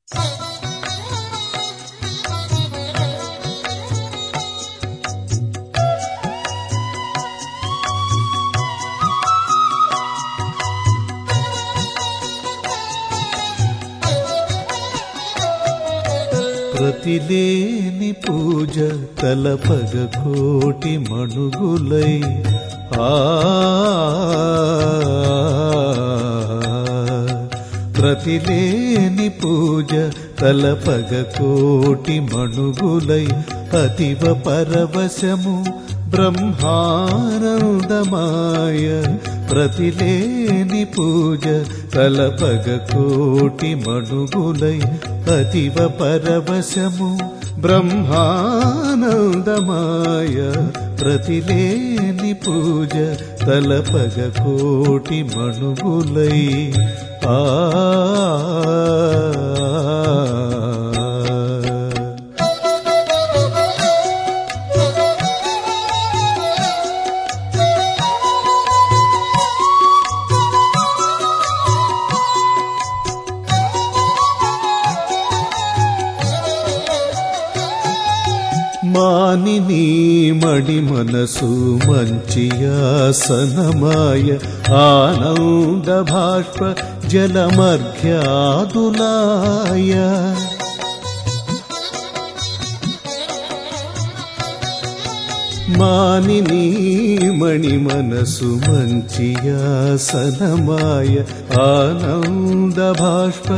ప్రతిలేని పూజ తలపగ కోటి మణుగులై ప్రతిలేని పూజ తలపగ కోటి మణుగులై అతివ పరవశము బ్రహ్మానందమాయ ప్రతిలేని పూజ తలపగ కోటి మణుగులై అతివ పరవశము బ్రహ్మానందమాయ ప్రతిలేని పూజ తలపగ కోటి మణుగులై మానిని మడి మనసు మంచియాసనమాయ ఆనంద భాష్ప జలమర్ఘ్యాదులాయ మానిని మణి మనసు మంచియాసనమాయ ఆనంద భాష్ప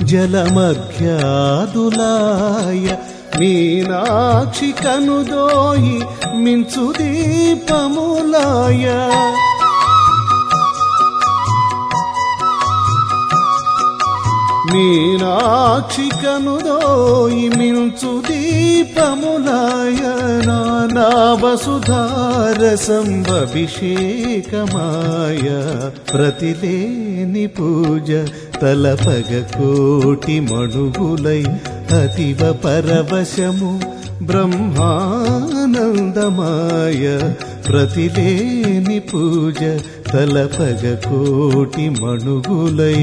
జలమర్ఘ్యాదులాయ మీనాక్షి కనుదోయి మించు దీపములాయ మీనాక్షి కనుదోయి మించు దీపములాయ నానా వసుధారసంభభిషేకమాయ ప్రతిలేని పూజ తలపగ కోటి మణుగులై అతివ పరవశము బ్రహ్మానందమాయ ప్రతిలేని పూజ తలపగ కోటి మణుగులై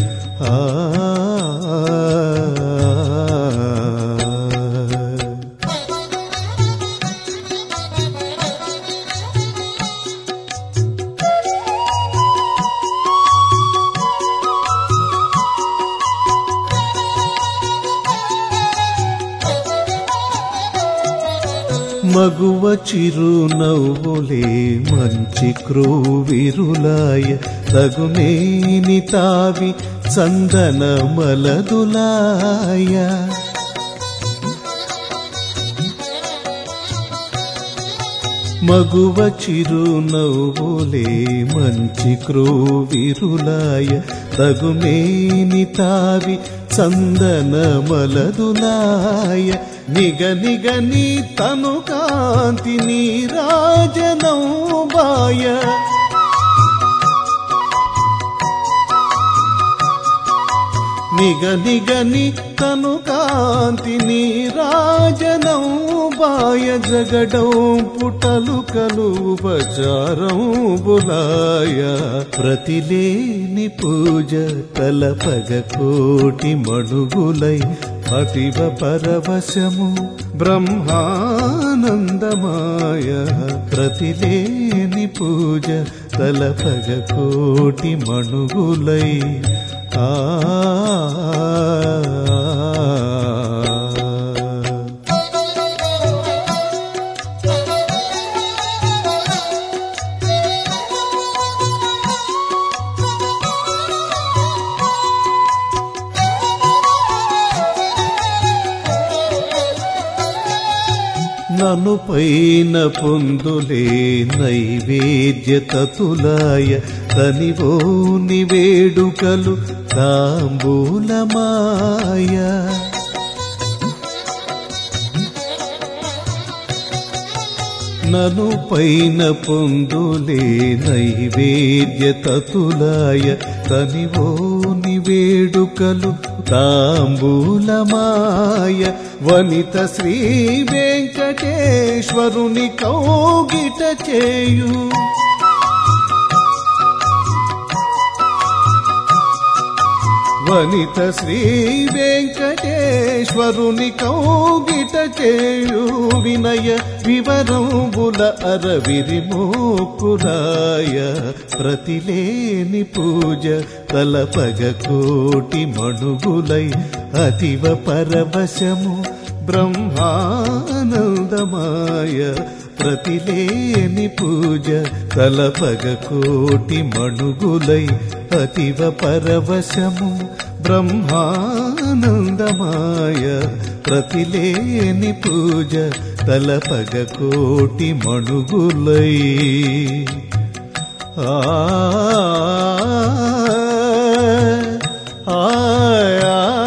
మగువ చిరునవ్వులే మంచి క్రూవిరులాయ తగునేని తావి చందన మలదులాయ మగువ చిరునవ్వులే మంచి క్రూవిరులాయ తగునేని తావి చందన మలదులాయ నిగ నిగ నీ తను కాంతి నీరాజనౌబాయ నిగ నిగ నీ తను కాంతి నీరాజనౌబాయ జగడౌ పుటలు కలు బజారం బులాయ ప్రతిలేని పూజ తలపగ కోటి మణుగులై అతివ పరవశము బ్రహ్మానందమాయ ప్రతిలేని పూజ తలపగ కోటి మణుగులై నను పైన పొందులే నైవేద్య తతులాయ తనివోని వేడుకలు తాంబూలమాయ నను పైన పొందులే నైవేద్య తతులాయ తనివోని వేడుకలు తాంబూలమాయ వనిత శ్రీ వెంకటేశ్వరుని కౌగిట చేయు వనిత శ్రీ వెంకటేశ్వరుని కౌగిట చేయు వినయ వివరంబుల అరవిరి మోకురాయ ప్రతిలేని పూజ తలపగ కోటి మణుగులై అతివ పరవశము బ్రహ్మానందమాయ ప్రతిలేని పూజ తలపగ కోటి మణుగులై అతివ పరవశము బ్రహ్మానందమాయ ప్రతిలేని పూజ తలపగ కోటి మణుగులై ఆ ఆ